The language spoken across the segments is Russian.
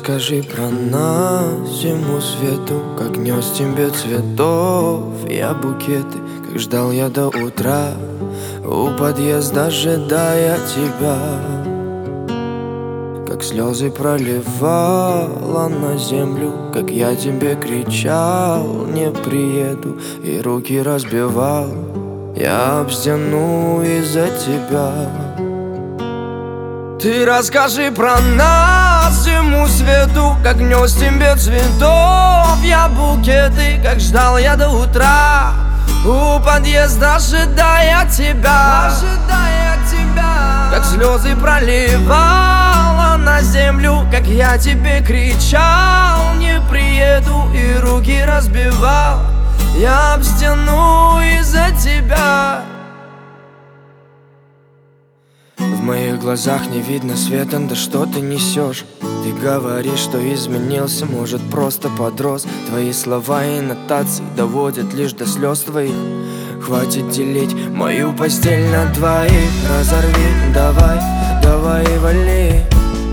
расскажи про нас, зиму свету, как нес тебе цветов я букеты, как ждал я до утра у подъезда, ожидая тебя. Как слезы проливала на землю, как я тебе кричал: не приеду, и руки разбивал я об стену из-за тебя. Ты расскажи про нас, зиму свету, как нес тебе цветов я букеты, как ждал я до утра у подъезда, ожидая тебя. Как слезы проливала на землю, как я тебе кричал: не приеду, и руки разбивал я об стену из-за тебя. В моих глазах не видно света, да что ты несешь? Ты говоришь, что изменился, может просто подрос. Твои слова и нотации доводят лишь до слез твоих. Хватит делить мою постель на двоих. Разорви, давай, давай и вали.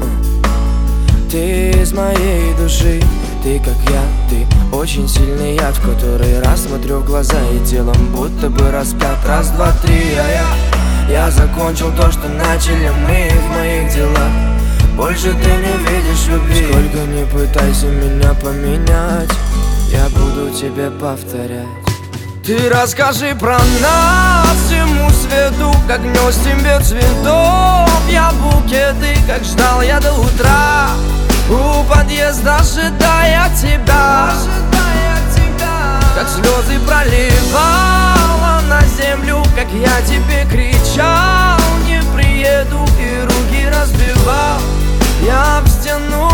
Ты из моей души, ты как я, ты очень сильный яд, в который раз смотрю в глаза и телом будто бы распят. Раз, два, три, я закончил то, что начали мы в моих делах. Больше ты не видишь любви. Сколько не пытайся меня поменять, я буду тебе повторять. Ты расскажи про нас, зиму свету, как нес тебе цветов я букеты, как ждал я до утра у подъезда, ожидая тебя. Как слезы проливала на землю, как я тебе кричал: не приеду, и руки разбивал я об стену